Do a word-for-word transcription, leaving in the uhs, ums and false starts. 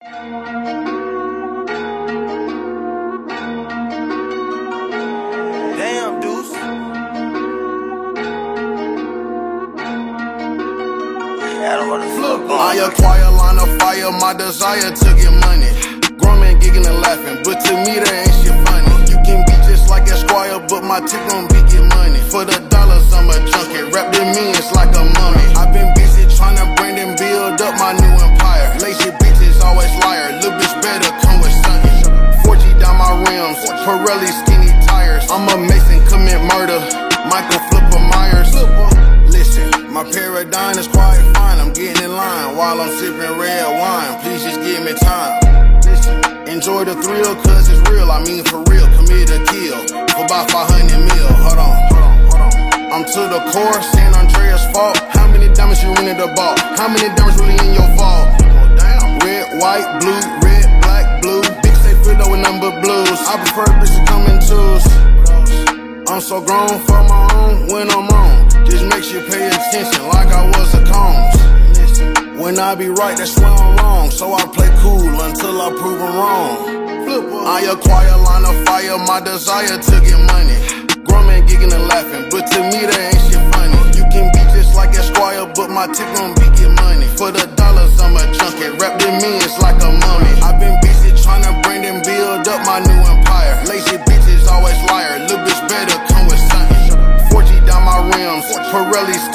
Damn, Deuce. I acquire line of fire, my desire to get money. Grown man gigging and laughing, but to me that ain't shit funny. You can be just like Esquire, but my tip gon' be get money. For the dollars, I'm a junkie, wrapped in me, it's like a mummy. I've been busy trying to bring and build up my new empire. Lazy bitches always liar, little bitch better come with something. four G down my rims, Pirelli skinny tires. I'm a Mason, commit murder, Michael Flipper Myers. Listen, my paradigm is quite fine, I'm getting in line while I'm sipping red wine. Please just give me time. Listen, enjoy the thrill, cause it's real, I mean for real. Commit a kill for about five hundred mil. Hold on, hold on, hold on. I'm to the core, San Andreas fault. How many diamonds you rented the ball? How many diamonds really in your vault? Red, white, blue, red, black, blue. Big safe filled up with number blues. I prefer bitches to come in twos. I'm so grown for my own when I'm wrong. Just make sure you pay attention like I was a Combs. When I be right, that's when I'm wrong. So I play cool until I prove I'm wrong. I acquire line of fire, my desire to get money. Grown man gigging and laughing, but to me that ain't shit funny. You can be just like Esquire, but my tip gon' be get money. For the dollars, I'm a junkie, wrapped in me, it's like a mummy. I've been busy trying to bring and build up my new empire. Lazy bitches always liar, little bitch better come with something. four G down my rims, Pirelli